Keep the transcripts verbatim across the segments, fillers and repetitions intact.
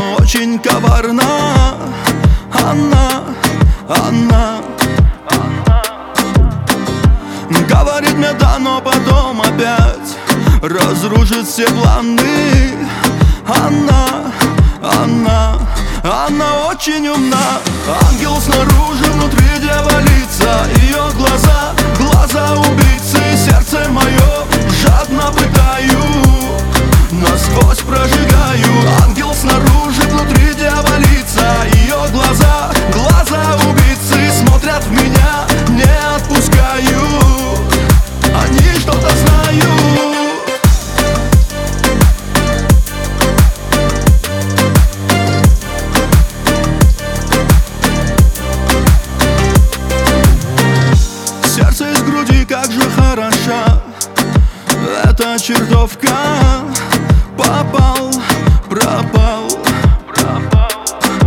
но очень коварна. Она, она, говорит мне да, но потом опять разрушит все планы. Она, она, она очень умна. Ангел снаружи, внутри дьяволица. Ее глаза, глаза убийцы. Сердце мое жадно пытаю, насквозь прожигаю. Ангел снаружи, внутри дьяволица. Ее глаза, глаза убийцы. Смотрят в меня, не отпускаю. Они что-то знают. Сердце из груди, как же хороша эта чертовка. Попал, пропал, пропал.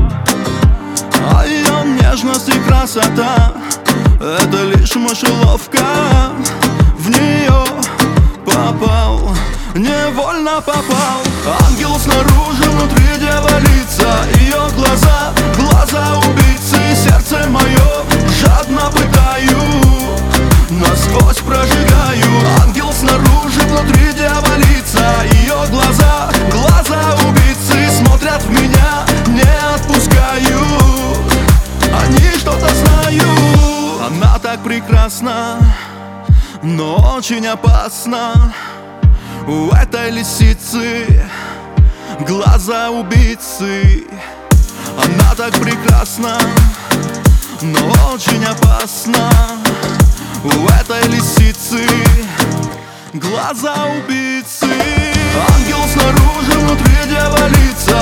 А ее нежность и красота — это лишь мышеловка. В нее попал, невольно попал. Ангел снаружи, внутри дьяволица. Ее глаза, глаза убийцы. Сердце мое жадно пытаю, насквозь прожигаю. Ангел снаружи, внутри дьяволица. Ее глаза, глаза убийцы. Смотрят в меня, не отпускаю. Они что-то знают. Она так прекрасна, но очень опасна. У этой лисицы глаза убийцы. Она так прекрасна, но очень опасна. У этой лисицы глаза убийцы. Ангел снаружи, внутри дьяволица.